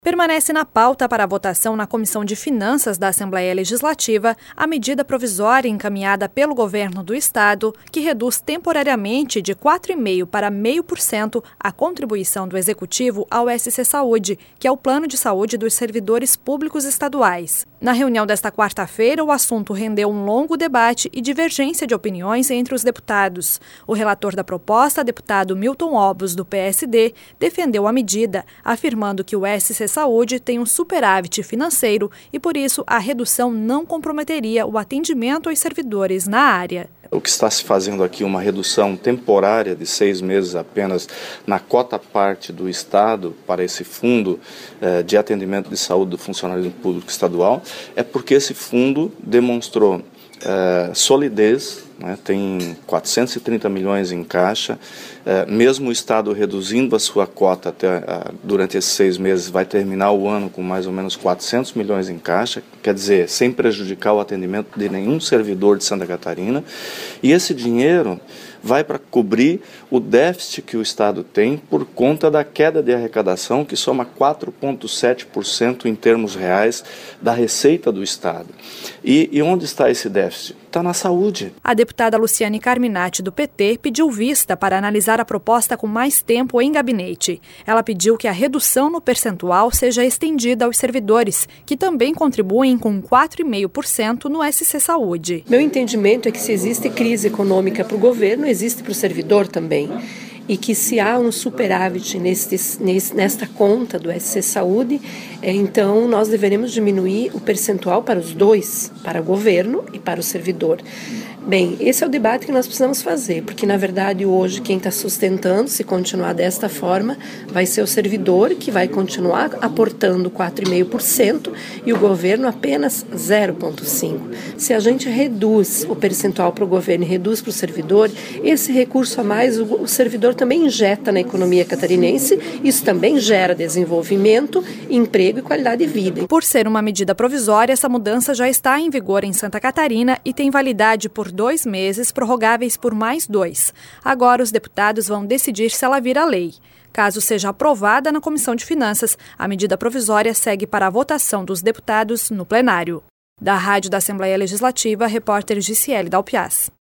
Permanece na pauta para a votação na Comissão de Finanças da Assembleia Legislativa a medida provisória encaminhada pelo governo do Estado que reduz temporariamente de 4,5% para 0,5% a contribuição do Executivo ao SC Saúde, que é o plano de saúde dos servidores públicos estaduais. Na reunião desta quarta-feira, o assunto rendeu um longo debate e divergência de opiniões entre os deputados. O relator da proposta, deputado Milton Obos, do PSD, defendeu a medida, afirmando que o SC Saúde tem um superávit financeiro e, por isso, a redução não comprometeria o atendimento aos servidores na área. O que está se fazendo aqui uma redução temporária de 6 meses apenas na cota parte do Estado para esse fundo de atendimento de saúde do funcionalismo público estadual é porque esse fundo demonstrou solidez, né, tem 430 milhões em caixa, mesmo o Estado reduzindo a sua cota durante esses 6 meses, vai terminar o ano com mais ou menos 400 milhões em caixa, quer dizer, sem prejudicar o atendimento de nenhum servidor de Santa Catarina, e esse dinheiro vai para cobrir o déficit que o Estado tem por conta da queda de arrecadação, que soma 4,7% em termos reais da receita do Estado. E onde está esse déficit? Está na saúde. A deputada Luciane Carminati, do PT, pediu vista para analisar a proposta com mais tempo em gabinete. Ela pediu que a redução no percentual seja estendida aos servidores, que também contribuem com 4,5% no SC Saúde. Meu entendimento é que se existe crise econômica para o governo, existe para o servidor também. E que se há um superávit nesta conta do SC Saúde, então nós deveremos diminuir o percentual para os dois, para o governo e para o servidor. Bem, esse é o debate que nós precisamos fazer, porque na verdade hoje quem está sustentando, se continuar desta forma, vai ser o servidor que vai continuar aportando 4,5% e o governo apenas 0,5%. Se a gente reduz o percentual para o governo e reduz para o servidor, esse recurso a mais o servidor também injeta na economia catarinense, isso também gera desenvolvimento, emprego e qualidade de vida. Por ser uma medida provisória, essa mudança já está em vigor em Santa Catarina e tem validade por 2 meses, prorrogáveis por mais 2. Agora os deputados vão decidir se ela vira lei. Caso seja aprovada na Comissão de Finanças, a medida provisória segue para a votação dos deputados no plenário. Da Rádio da Assembleia Legislativa, repórter Giciele Dalpiaz.